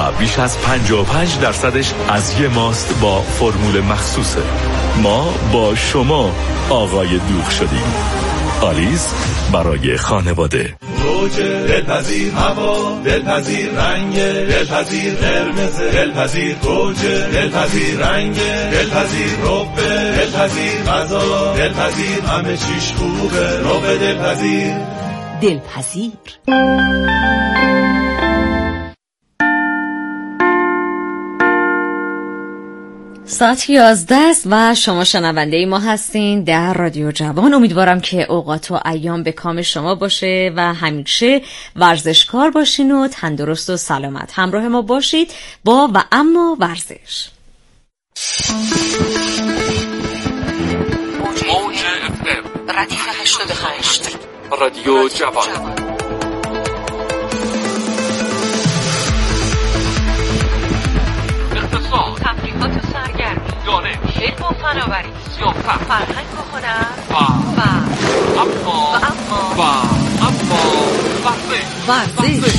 و بیش از 55% از یه ماست با فرمول مخصوصه. ما با شما آقای دوغ شدیم. آلیس برای خانواده. روج دلپذیر هوا، دلپذیر رنگ، دلپذیر قرمز، دلپذیر روج، دلپذیر رنگ، دلپذیر رب، دلپذیر غذا، دلپذیر همه چیش خوبه. رب دلپذیر. دلپذیر. ساعت 11 است و شما شنونده ما هستین در رادیو جوان. امیدوارم که اوقات و ایام به کام شما باشه و همیشه ورزشکار باشین و تندرست و سلامت. همراه ما باشید با و اما ورزش. موج FM ردیف 88 رادیو جوان. تفریحات و سرگرمی، دانش، علم و فناوری، سیاست، فرهنگ و هنر و اما ورزش.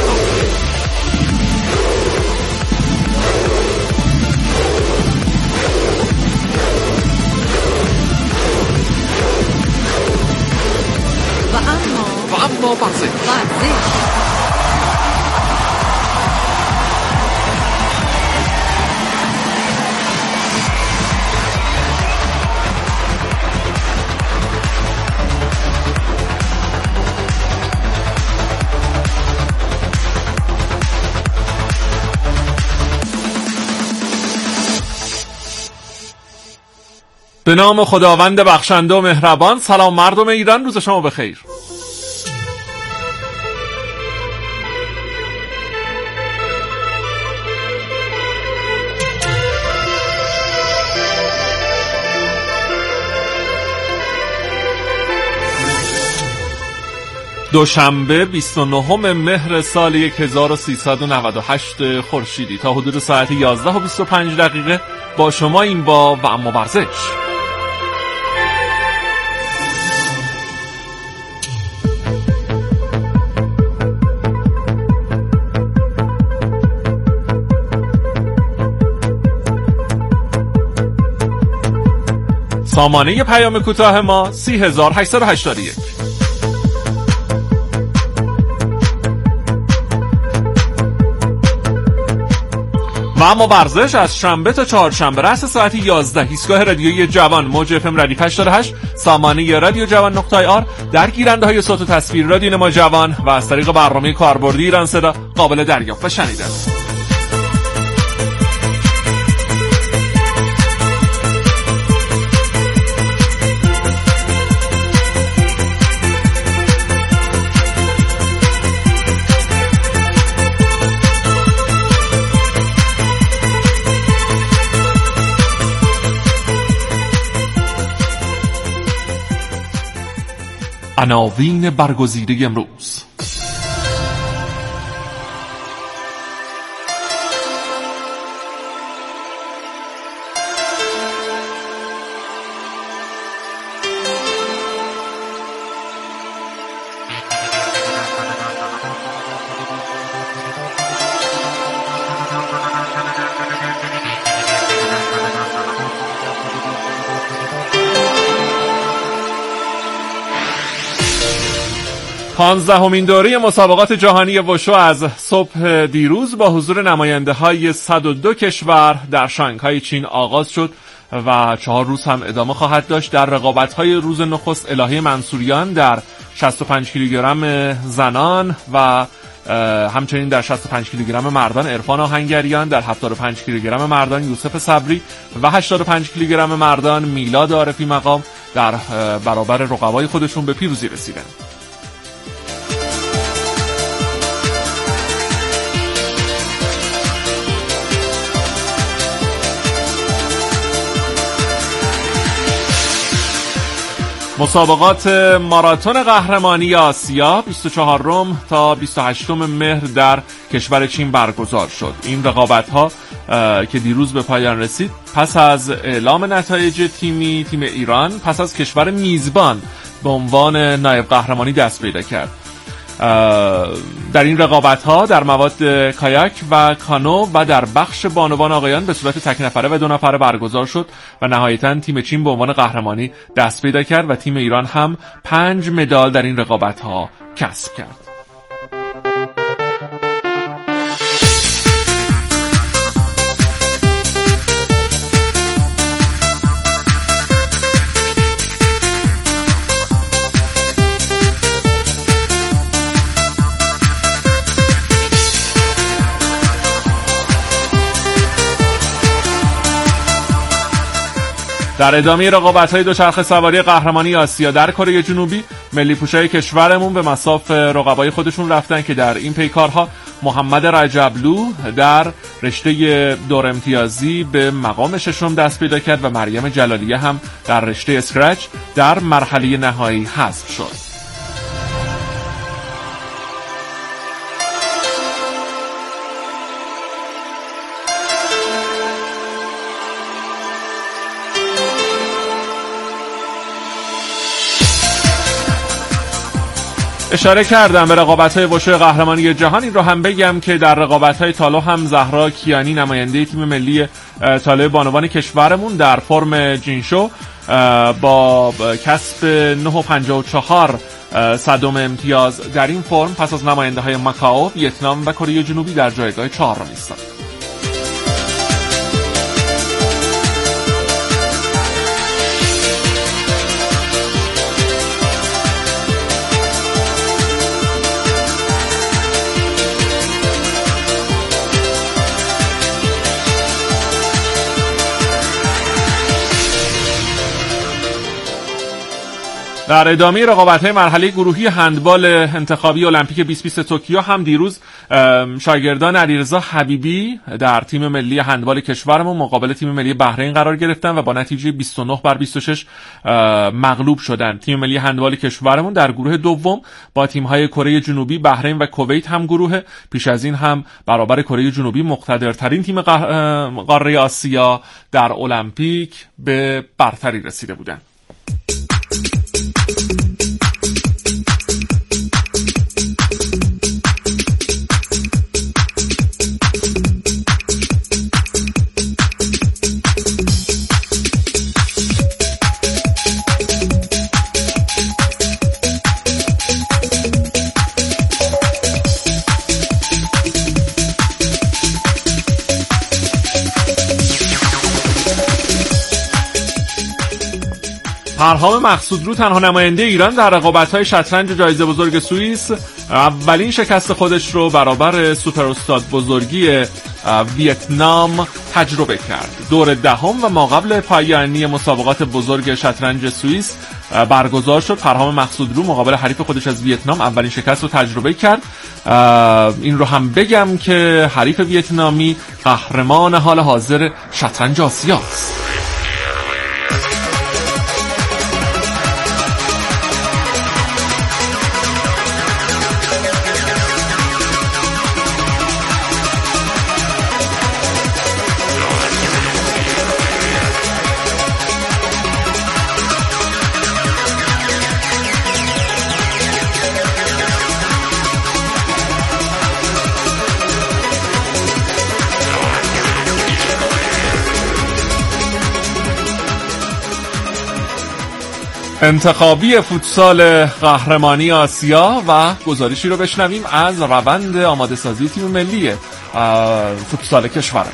به نام خداوند بخشنده و مهربان. سلام مردم ایران، روز شما بخیر. دوشنبه 29 مهر سال 1398 خورشیدی. تا حدود ساعت 11:25 با شما این با و اما ورزش. سامانه پیام کوتاه ما 30881. و اما ورزش از شنبه تا چهارشنبه رأس ساعت 11 ایستگاه رادیویی جوان موج FM ردیف 88 سامانه رادیو جوان .ir در گیرنده های صوت و تصویر رادیو نما جوان و از طریق برنامه کاربردی ایران صدا قابل دریافت و شنیدن. عناوین برگزیده امروز: پانزدهمین دوره مسابقات جهانی وشو از صبح دیروز با حضور نماینده های 102 کشور در شانگهای چین آغاز شد و 4 روز هم ادامه خواهد داشت. در رقابت‌های روز نخست الهه منصوریان در 65 کیلوگرم زنان و همچنین در 65 کیلوگرم مردان عرفان آهنگریان، در 75 کیلوگرم مردان یوسف صبری و 85 کیلوگرم مردان میلاد عارفی مقام در برابر رقبای خودشون به پیروزی رسیدند. مسابقات ماراتون قهرمانی آسیا 24 تا 28 مهر در کشور چین برگزار شد. این رقابت‌ها که دیروز به پایان رسید پس از اعلام نتایج تیم ایران پس از کشور میزبان به عنوان نایب قهرمانی دست پیدا کرد. در این رقابت‌ها در مواد کایاک و کانو و در بخش بانوان آقایان به صورت تک نفره و 2 نفره برگزار شد و نهایتاً تیم چین به عنوان قهرمانی دست پیدا کرد و تیم ایران هم 5 مدال در این رقابت‌ها کسب کرد. در ادامه رقابت‌های دوچرخه سواری قهرمانی آسیا در کره جنوبی، ملی پوشای کشورمون به مصاف رقبای خودشون رفتن که در این پیکارها محمد رجبلو در رشته دور امتیازی به مقام 6 دست پیدا کرد و مریم جلالیه هم در رشته اسکرچ در مرحله نهایی حذف شد. اشاره کردم به رقابت‌های وشو قهرمانی جهان. این رو هم بگم که در رقابت‌های تالو هم زهرا کیانی نماینده تیم ملی تالو بانوان کشورمون در فرم جینشو با کسب 9.54 صدم امتیاز در این فرم پس از نماینده‌های ماکائو، ویتنام و کره جنوبی در جایگاه 4 ایستاد. در ادامه رقابت‌های مرحله گروهی هندبال انتخابی المپیک 2020 توکیو هم دیروز شاگردان علیرضا حبیبی در تیم ملی هندبال کشورمون مقابل تیم ملی بحرین قرار گرفتن و با نتیجه 29-26 مغلوب شدند. تیم ملی هندبال کشورمون در گروه دوم با تیم‌های کره جنوبی، بحرین و کویت هم گروه. پیش از این هم برابر کره جنوبی مقتدرترین تیم قاره آسیا در المپیک به برتری رسیده بودند. پرهام مقصودرو تنها نماینده ایران در رقابت‌های شطرنج جایزه بزرگ سوئیس اولین شکست خودش رو برابر سوپر استاد بزرگی ویتنام تجربه کرد. دور دهم و ماقبل پایانی مسابقات بزرگ شطرنج سوئیس برگزار شد. پرهام مقصودرو مقابل حریف خودش از ویتنام اولین شکست رو تجربه کرد. این رو هم بگم که حریف ویتنامی قهرمان حال حاضر شطرنج آسیاست. انتخابی فوتسال قهرمانی آسیا و گزارشی رو بشنویم از روند آماده سازی تیم ملی فوتسال کشور.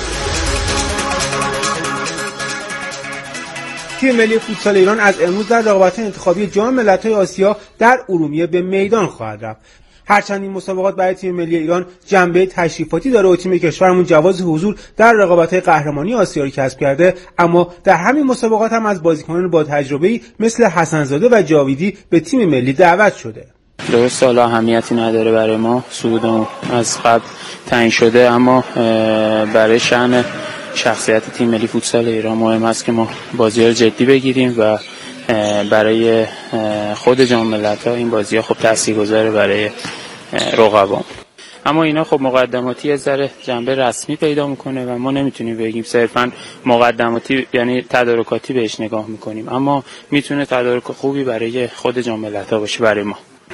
تیم ملی فوتسال ایران از امروز در رقابت‌های انتخابی جام ملت‌های آسیا در ارومیه به میدان خواهد رفت. هرچند این مسابقات برای تیم ملی ایران جنبه تشریفاتی داره و تیم کشورمون جواز حضور در رقابت‌های قهرمانی آسیا رو کسب کرده، اما در همین مسابقات هم از بازیکنان با تجربه‌ای مثل حسن‌زاده و جاویدی به تیم ملی دعوت شده. درسته حالا اهمیتی نداره برای ما، صعودمون از قبل تعیین شده، اما برای شأن شخصیت تیم ملی فوتسال ایران مهم است که ما بازی‌ها رو جدی بگیریم و برای خود جام ملت‌ها این بازی‌ها خب تاثیرگذاره برای رقبا. اما اینا خب مقدماتی از ذره جنبه رسمی پیدا میکنه و ما نمیتونیم بگیم صرفاً مقدماتی یعنی تدارکاتی بهش نگاه میکنیم، اما میتونه تدارک خوبی برای خود جام ملت‌ها باشه برای ما.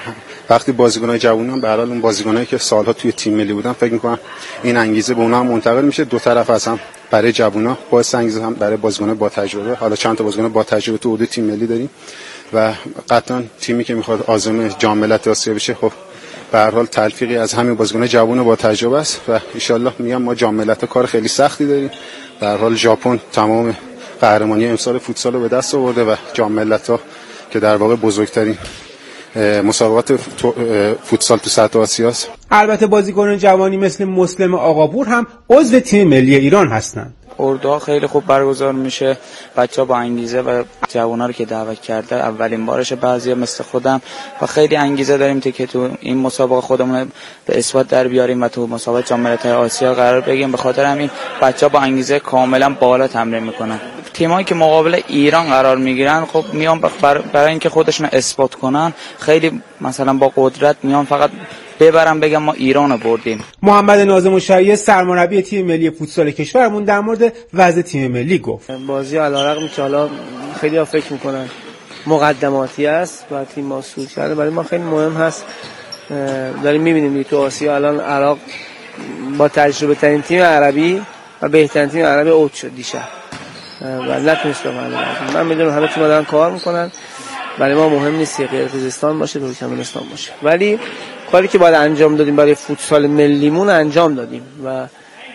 وقتی بازیکن‌های جوونن به هر حال اون بازیکنایی که سالها توی تیم ملی بودن فکر می‌کنم این انگیزه به اونها هم منتقل میشه. دو طرف از هم برای جوونا باعث انگیزه هم برای بازیکن‌های با تجربه. حالا چند تا بازیکن با تجربه تو حوزه تیم ملی داریم و قطعاً تیمی که میخواد عازم جام ملت آسیا بشه خب به هر حال تلفیقی از همین بازیکن جوان با تجربه است و ان شاءالله میگم ما جام ملت کار خیلی سختی داریم. به هر حال ژاپن تمام قهرمانی امسال فوتسال رو به دست آورده و جام ملت‌ها که در واقع بزرگترین مسابقات فوتسال تو سطح آسیا است. البته بازیکنان جوانی مثل مسلم آقاپور هم عضو تیم ملی ایران هستند. اردوها خیلی خوب برگزار میشه، بچه‌ها با انگیزه و جوونا رو که دعوت کرده اولین بارشه، بعضیا مثل خودم و خیلی انگیزه داریم که تو این مسابقه خودمون به اثبات در بیاریم و تو مسابقه جام ملت‌های آسیا قرار بگیریم. به خاطر همین بچه‌ها با انگیزه کاملا بالا تمرین میکنن. تیمایی که مقابل ایران قرار میگیرن خب میان برای اینکه خودشون اثبات کنن خیلی مثلا با قدرت میان فقط ببرم بگم ما ایرانو بردیم. محمد ناظم الشریعه سرمربی تیم ملی فوتسال کشورمون در مورد وضع تیم ملی گفت. بازی علیرغم که حالا خیلی‌ها فکر میکنن مقدماتی است و تیم ما صعود کرده، برای ما خیلی مهم هست. داریم میبینیم تو آسیا الان عراق با تجربه ترین تیم عربی و بهترین تیم عربی اوت شد دیشب و نتونست ببره. من میدونم همه تیم‌ها دارن کار میکنن، برای ما مهم نیست که قرقیزستان باشه ترکمنستان باشه، ولی کاری که باید انجام دادیم برای فوتسال ملیمون انجام دادیم و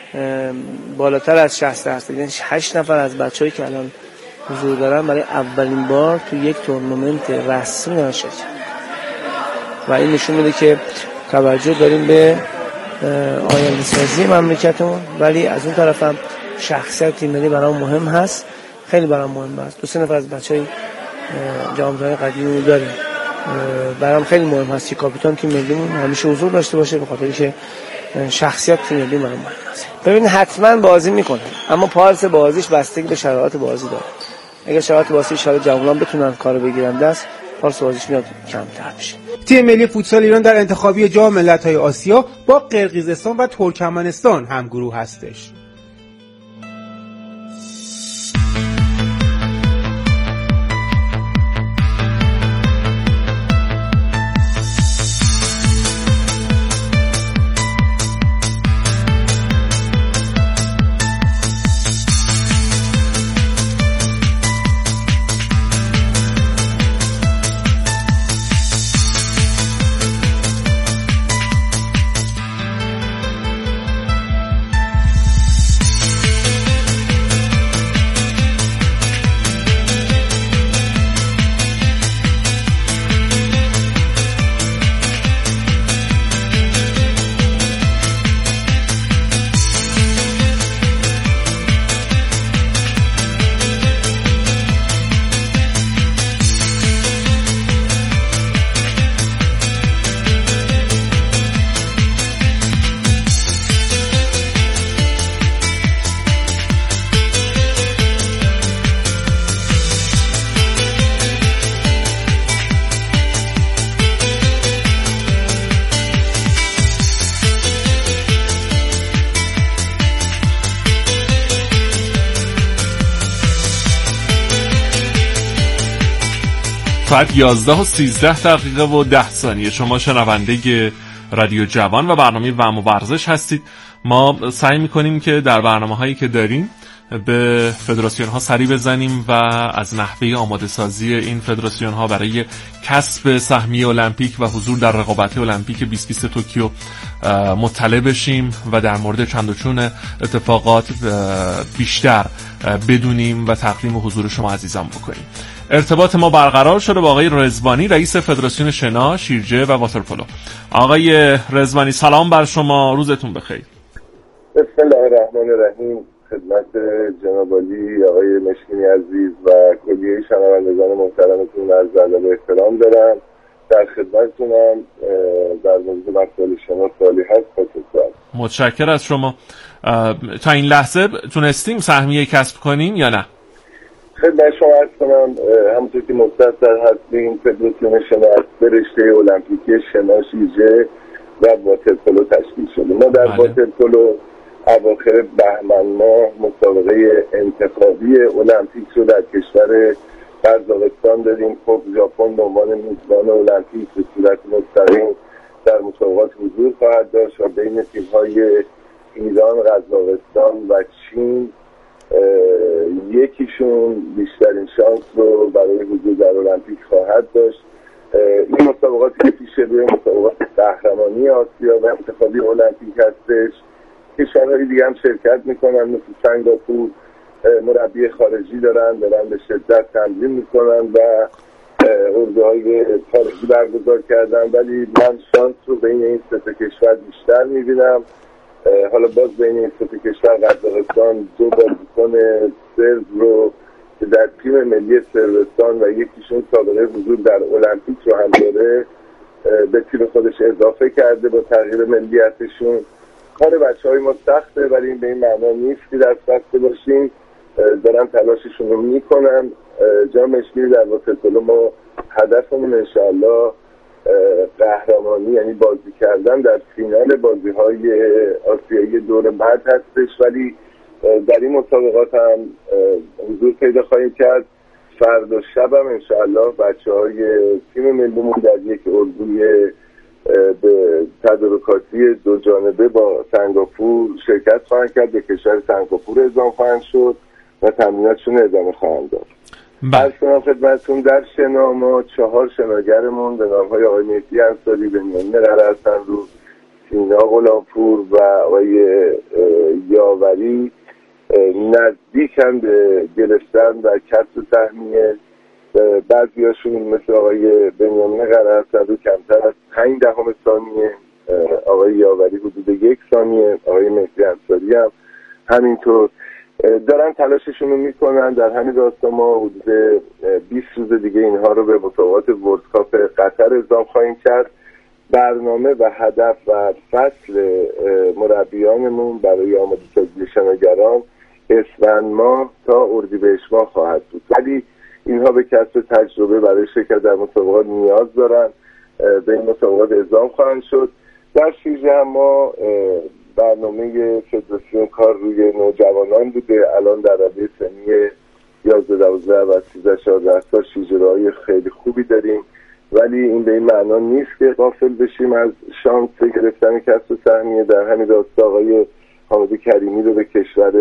بالاتر از 60%، یعنی 8 نفر از بچه‌ای که الان حضور دارن برای اولین بار تو یک تورنمنت رسمی دارن شرکت و این نشون میده که توجه داریم به آینده‌سازی مملکتمون، ولی از اون طرف هم شخصیت تیم ملی برام مهم هست، خیلی برام مهم است. 2-3 نفر از بچه‌های جام جهانی قدیمی داریم، برام خیلی مهم هست که کاپیتان تیم ملیمون همیشه حضور داشته باشه، به خاطر اینکه شخصیت تیم ملی برام مهم است. ببین حتما بازی میکنه، اما پارس بازیش بستگی به شرایط بازی داره. اگر شرایط بازی شاید جوانان بتونن کارو بگیرن دست، پارس بازیش میاد کمتر میشه. تیم ملی فوتسال ایران در انتخابی جام ملت‌های آسیا با قرقیزستان و ترکمنستان همگروه هستش. ساعت 11:13 شما شنونده رادیو جوان و برنامه وم و ورزش هستید. ما سعی میکنیم که در برنامه‌هایی که داریم به فدراسیون ها سری بزنیم و از نحوه آماده سازی این فدراسیون ها برای کسب سهمیه المپیک و حضور در رقابت المپیک 2020 توکیو مطلع بشیم و در مورد چند و چون اتفاقات بیشتر بدونیم و تقدیم حضور شما عزیزان بکنیم. ارتباط ما برقرار شده با آقای رضوانی، رئیس فدراسیون شنا، شیرجه و واترپولو. آقای رضوانی سلام بر شما، روزتون بخیر. بسم الله الرحمن الرحیم. خدمت جناب عالی آقای مشکینی عزیز و کلیه شنوندگان محترمتون عرض ادب و احترام دارم. در خدمتتونم. در مورد مسائل شما سوالی هست خدمتتون. متشکر از شما. تا این لحظه تونستیم سهمیه کسب کنیم یا نه؟ خدمت شما عرض کنم همونطور که مستحضر هستیم فدراسیون شنا به رشته المپیکی شنا، شیرجه و واترپولو تشکیل شده. ما در واترپولو اواخر بهمن ماه مسابقه انتخابی المپیک رو در کشور قزاقستان داریم. خب ژاپن به عنوان میزبان المپیک به صورت مستقیم در مسابقات حضور خواهد داشت و بین تیم‌های ایران، قزاقستان و چین یکیشون بیشترین شانس رو برای حضور در المپیک خواهد داشت. این مسابقاتی که پیش روی مسابقات قهرمانی آسیا و انتخابی المپیک هستش. کشورهای دیگه هم شرکت میکنن، مثل سنگاپور مربی خارجی دارن به شدت تمرین میکنن و اردوهای خارجی برگزار کردن، ولی من شانس رو بین این سه کشور بیشتر میبینم. حالا باز بین این سه کشور قزاقستان 2 بازیکن سرب رو که در تیم ملی صربستان و یکیشون سابقه حضور در المپیک رو هم داره به تیم خودش اضافه کرده با تغییر ملیتشون. کار بچه‌های ما سخته، ولی این به این معنا نیست که دست بسته باشیم، دارن تلاششون رو میکنن. جام مشکلی در واسطه ما هدفمون انشاءالله قهرمانی، یعنی بازی کردن در فینال بازی‌های آسیایی دور بعد هستش، ولی در این مسابقات هم حضور پیدا خواهیم کرد. فردا شب هم انشاءالله بچه‌های تیم ملیمون در یک اردوی به تدارکاتی 2 جانبه با سنگاپور شرکت خواهند کرد، به کشور سنگاپور اعزام خواهند شد و تمریناتشون ادامه خواهند داد. عرض کنم خدمتتون در شنا ما 4 شناگرمون به نام‌های آقای مهدی انصاری، بنیامین قره‌حسن‌رو، سینا غلامپور و آقای یاوری نزدیکن به گرفتن و کسب سهمیه. بعضیاشون مثل آقای بنیامین قره‌حسن‌رو کمتر از 0.5 ثانیه، آقای یاوری حدود 1 ثانیه، آقای مهدی انصاری هم همینطور دارن تلاششون رو میکنن. در همین راستا ما حدود 20 روز دیگه اینها رو به مسابقات ورلد کاپ قطر اعزام خواهیم کرد. برنامه و هدف و فصل مربیانمون برای آماده‌سازی شناگران اسفند ماه تا اردیبهشت ماه خواهد بود، ولی اینها به کسب تجربه برای شرکت در مسابقات نیاز دارن. به این مسابقات اعزام خواهند شد. در شیرجه هم ما برنامه فدراسیون کار روی نوجوانان بوده. الان در رده سنی 11, 12 و 13, 14 سال شیرجه‌های خیلی خوبی داریم، ولی این به این معنا نیست که غافل بشیم از شانس گرفتن کسب سهمیه. در همین راستا آقای حامد کریمی رو به کشور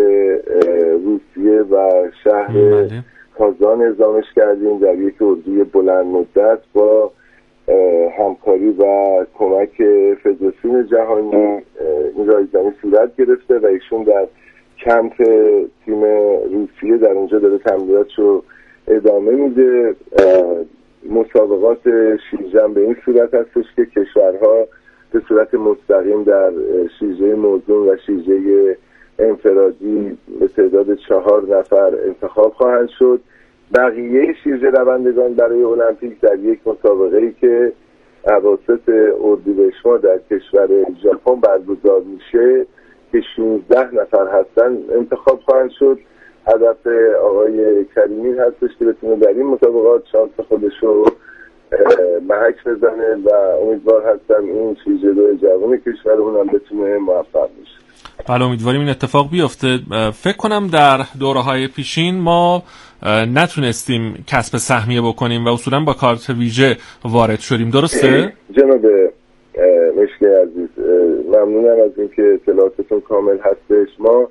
روسیه و شهر کازان اعزامش کردیم در یک اردوی بلند مدت با همکاری و کمک فدراسیون جهانی. این رایزنی صورت گرفته و ایشون در کمپ تیم روسیه در اونجا داره تمریناتشو ادامه میده. مسابقات شیرجه به این صورت هستش که کشورها به صورت مستقیم در شیرجه موزون و شیرجه انفرادی به تعداد 4 نفر انتخاب خواهند شد. بقیه شیرجه روندگان برای المپیک در یک مسابقه‌ای که اواسط اردیبهشت ماه در کشور ژاپن برگزار میشه که 16 نفر هستن انتخاب خواهند شد. هدف آقای کریمی هستش که بتونه در این مسابقات شانس خودش رو محک بزنه و امیدوار هستم این شیرجه‌های جوان کشورمون هم بتونه موفق بشه. بله امیدواریم این اتفاق بیفته. فکر کنم در دوره‌های پیشین ما نتونستیم کسب سهمیه بکنیم و اصولا با کارت ویژه وارد شدیم، درسته؟ جناب مشکی عزیز ممنونم از اینکه اطلاعاتتون کامل هستش. ما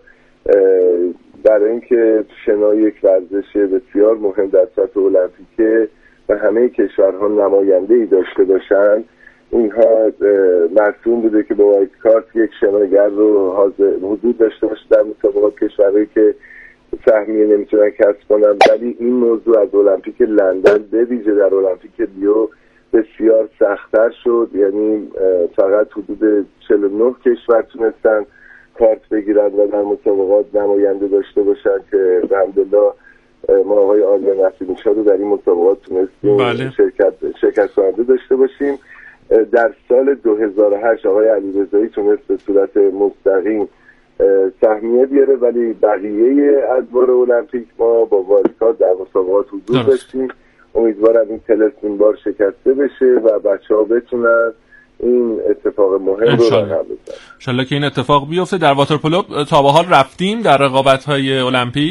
برای اینکه شنا یک ورزش بسیار مهم در سطح المپیکه و همه کشورها نماینده‌ای داشته باشند، اینها مرسوم بوده که با وایت کارت یک شناگر رو حضور داشته باشه در مسابقات کشورهایی که سهمیه نمیتونن کسب کنن. ولی این موضوع از المپیک لندن به ویژه در المپیک ریو بسیار سخت‌تر شد، یعنی فقط حدود 49 کشور تونستن کارت بگیرن و در مسابقات نماینده داشته باشن که الحمدلله ما آقای آریان نصیرنژاد رو در این مسابقات تونستیم شرکت کننده داشته باشیم. در سال 2008 آقای علیرضایی تونست به صورت مستقیم سهمیه بیاره، ولی بقیه ادوار المپیک ما با وایلدکارت در مسابقات حضور داشتیم. امیدوارم این طلسم این بار شکسته بشه و بچه‌ها بتونن این اتفاق مهم رو رقم بزنن. انشالله که این اتفاق بیفته. در واترپولو تا به حال رفتیم در رقابت‌های المپیک؟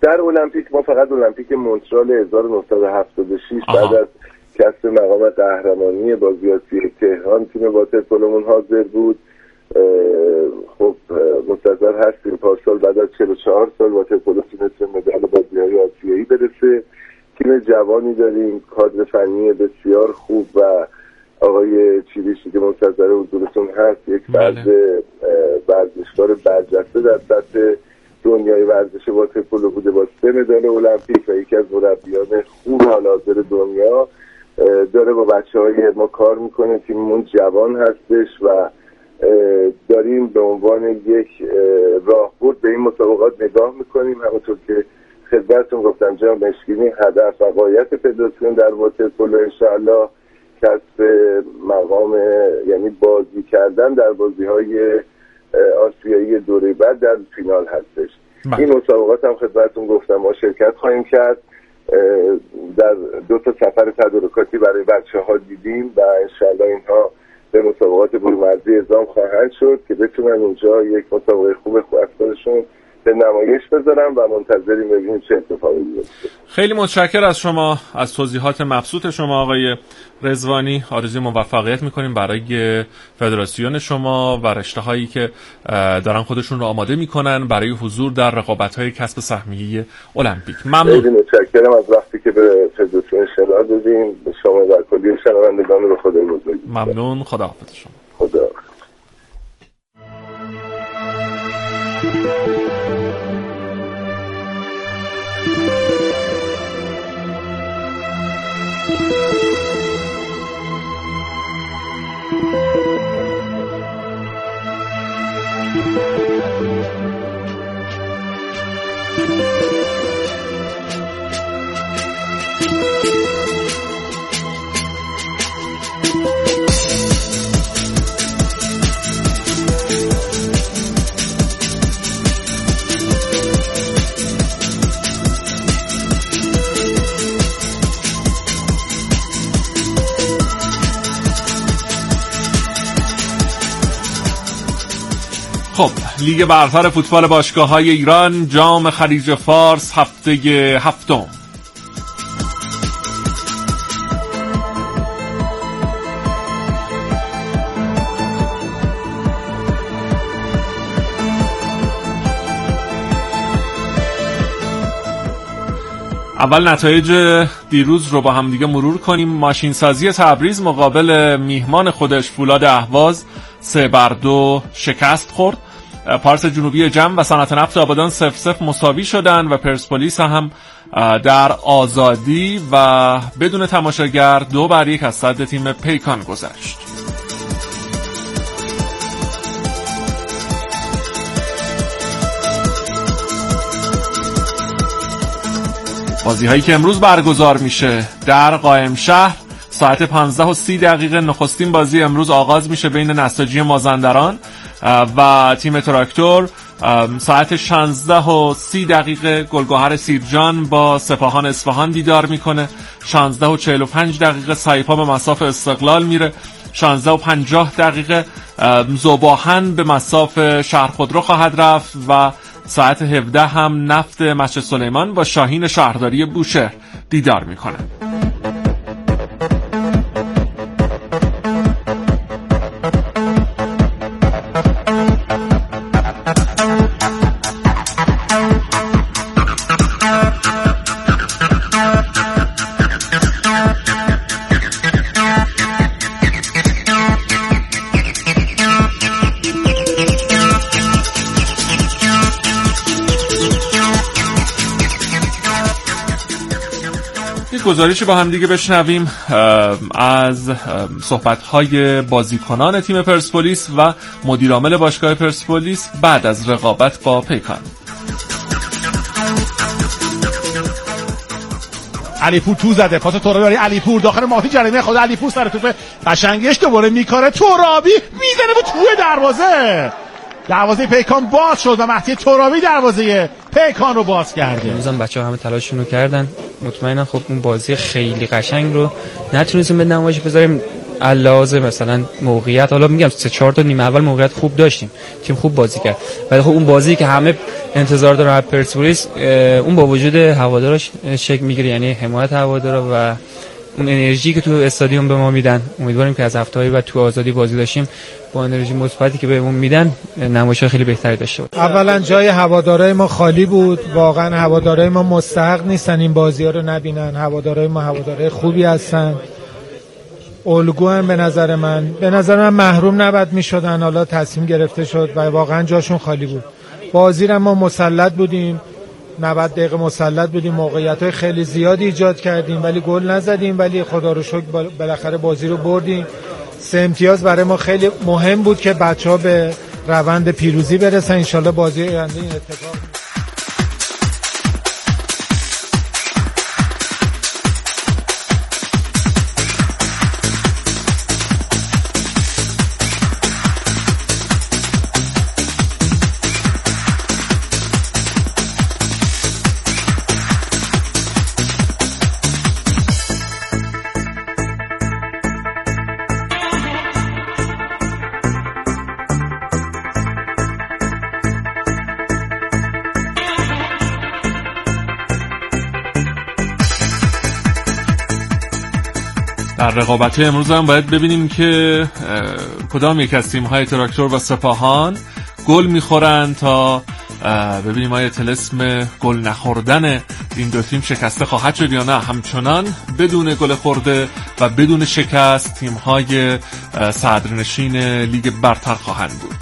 در المپیک ما فقط المپیک مونترال 1976 بعد از کسب مقام قهرمانی بازی آسیایی تهران تیم واترپولومون حاضر بود. خب منتظر هستیم پارسال بعد از 44 سال واترپولو تونست مدال بازی‌های آسیایی برسه. تیم جوانی داریم، کادر فنی بسیار خوب و آقای چیریشی که منتظر حضورتون هست یک فرد ورزشکار برجسته در سطح دنیای ورزش واترپولو بوده با 3 مدال المپیک و یکی از مربیان خوب حال حاضر دنیا. داره با بچه‌های ما کار میکنه، تیممون جوان هستش و داریم به عنوان یک راهبرد به این مسابقات نگاه میکنیم. همونطور که خدمتتون گفتم جناب مشکینی، هدف و غایت فدراسیون در واترپولو انشاءالله کسب مقام، یعنی بازی کردن در بازی‌های آسیایی دوره بعد در فینال هستش. این مسابقات هم خدمتتون گفتم ما شرکت خواهیم کرد. در 2 سفر تدارکاتی برای بچه‌ها دیدیم و انشاءالله اینها به مسابقات برومرزی اعزام خواهند شد که بتونن اونجا یک مسابقه خوب افکارشون به نمایش بذارم و منتظریم ببینیم چه اتفاقی میفته. خیلی متشکر از شما، از توضیحات مبسوط شما آقای رضوانی. آرزوی موفقیت میکنیم برای فدراسیون شما و رشته‌هایی که دارن خودشون رو آماده میکنن برای حضور در رقابت‌های کسب سهمیه المپیک. ممنون. خیلی متشکرم از وقتی که به فدراسیون شرکت دادین. به شما و کلی شنوندگان رو خدا بزرگ. ممنون. خداحافظ شما. خدا. خب، لیگ برتر فوتبال باشگاه‌های ایران، جام خلیج فارس، هفته هفتم. اول نتایج دیروز رو با هم دیگه مرور کنیم. ماشینسازی تبریز مقابل میهمان خودش فولاد اهواز 3-2 شکست خورد. پارس جنوبی جم و صنعت نفت آبادان 0-0 مساوی شدن و پرسپولیس هم در آزادی و بدون تماشاگر 2-1 از صد تیم پیکان گذشت. بازی هایی که امروز برگزار میشه در قائم شهر ساعت 15:30 نخستین بازی امروز آغاز میشه بین نساجی مازندران و تیم تراکتور. ساعت 16:30 گلگهر سیرجان با سپاهان اصفهان دیدار میکنه. 16:45 سایپا به مصاف استقلال میره. 16:50 ذوباهن به مصاف شهرخودرو خواهد رفت و ساعت 17 هم نفت مسجد سلیمان با شاهین شهرداری بوشهر دیدار میکنه. گزارشی با هم دیگه بشنویم از صحبت‌های بازیکنان تیم پرسپولیس و مدیرعامل باشگاه پرسپولیس بعد از رقابت با پیکان. علیپور تو زده، پاس ترابی برای علیپور داخل محیط جریمه خود علیپور سر توپ قشنگش دوباره میکاره ترابی میزنه به توی دروازه پیکان باز شد و مهدی ترابی دروازه پیکان رو باز کرده. امروزم بچه‌ها همه تلاششون رو کردن. مطمئنم خب اون بازی خیلی قشنگ رو نتونستیم به نمایش بذاریم. علاوه مثلا موقعیت، حالا میگم 3-4 تا نیمه اول موقعیت خوب داشتیم، تیم خوب بازی کرد، ولی خب اون بازی که همه انتظار دارن از پرسپولیس اون با وجود هوادارش شکل میگیره، یعنی حمایت هوادارا و اون انرژی که تو استادیوم به ما میدن. امیدواریم که از هفته‌های بعد تو آزادی بازی داشتیم با انرژی مثبتی که بهمون میدن نمایش خیلی بهتری داشته بود. اولا جای هوادارهای ما خالی بود، واقعا هوادارهای ما مستحق نیستن این بازی‌ها رو نبینن. هوادارهای ما هوادارهای خوبی هستن، الگو هم به نظر من محروم نباید میشدن، حالا تصمیم گرفته شد و واقعا جاشون خالی بود. بازی رو ما مسلط بودیم، 90 دقیقه مسلط بودیم، موقعیت‌های خیلی زیادی ایجاد کردیم ولی گل نزدیم، ولی خدا رو شکر بالاخره بازی رو بردیم. 3 امتیاز برای ما خیلی مهم بود که بچه‌ها به روند پیروزی برسن. ان شاءالله بازی آینده این اتفاق در رقابت امروز هم باید ببینیم که کدام یک از تیم‌های تراکتور و سپاهان گل می‌خورن تا ببینیم آیا طلسم گل نخوردن این دو تیم شکسته خواهد شد یا نه. همچنان بدون گل خورده و بدون شکست تیم‌های صدرنشین لیگ برتر خواهند بود.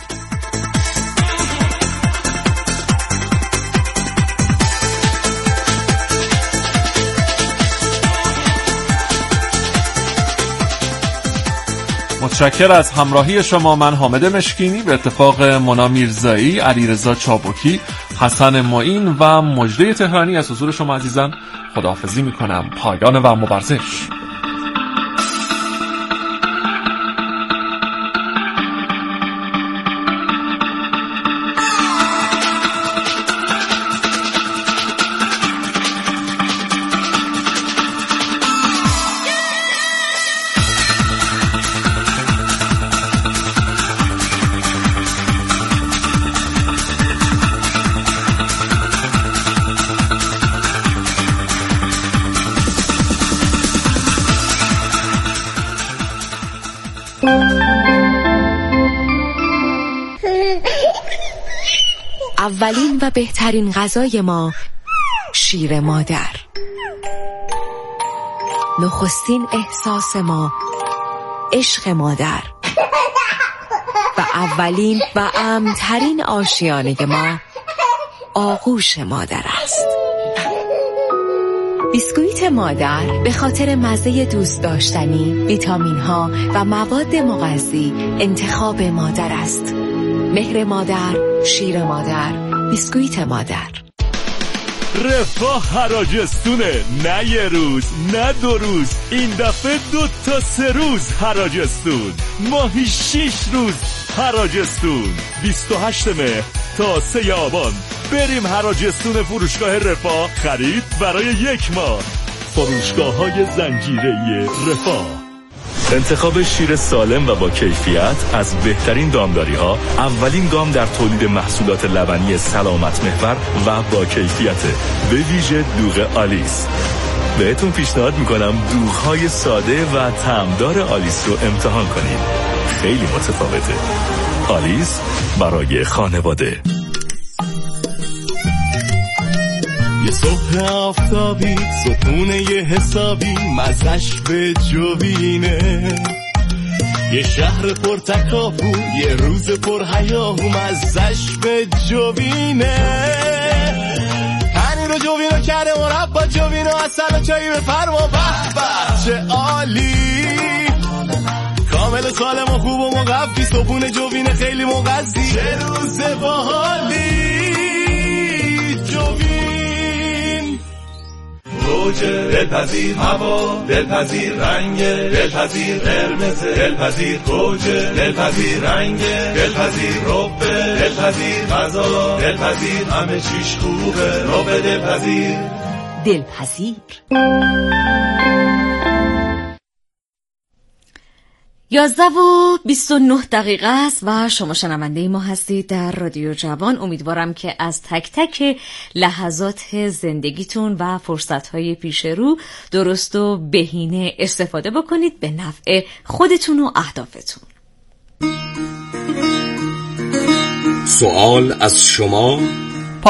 متشکر از همراهی شما. من حامد مشکینی به اتفاق مونا میرزایی، علیرضا چابکی، حسن معین و مجده تهرانی از حضور شما عزیزان خداحافظی میکنم. پایان و مبارزش. اولین و بهترین غذای ما شیر مادر، نخستین احساس ما عشق مادر و اولین و امن‌ترین آشیانه ما آغوش مادر است. بیسکویت مادر به خاطر مزه دوست داشتنی، ویتامین ها و مواد مغذی انتخاب مادر است. مهر مادر، شیر مادر، بیسکویت مادر. رفاه حراجستونه، نه یه روز نه 2 روز، این دفعه 2 تا 3 روز حراجستون، ماهی 6 روز حراجستون. 28 مهر تا 3 آبان بریم حراجستون فروشگاه رفاه، خرید برای 1 ماه. فروشگاه‌های زنجیره‌ای رفاه. انتخاب شیر سالم و با کیفیت از بهترین دامداری‌ها، اولین گام در تولید محصولات لبنی سلامت محور و با کیفیت، به ویژه دوغ آلیس. بهتون پیشنهاد میکنم دوغ‌های ساده و طعمدار آلیس رو امتحان کنید. خیلی متفاوته. آلیس برای خانواده. یه صبح آفتابی، صبحونه یه حسابی، مزش به جوینه. یه شهر پر تکاپو، یه روز پر هیاهو، مزش به جوینه. پنیر و جوینو کرده مربا، جوینو اصل و چایی بفرما، به به چه عالی. کامل سالم و خوب و مقفی، صبحونه جوینه خیلی مغذی، چه روز باحالی. گوجه دلپذیر، هوا دلپذیر، رنگ دلپذیر، قرمز دلپذیر، گوجه دلپذیر، رنگ دلپذیر، رب دلپذیر، غذا دلپذیر، همه چیش خوبه، رب دلپذیر. دلپذیر. 11:29 است و شما شنونده ما هستید در رادیو جوان. امیدوارم که از تک تک لحظات زندگیتون و فرصت‌های پیش رو درست و بهینه استفاده بکنید به نفع خودتون و اهدافتون. سوال از شما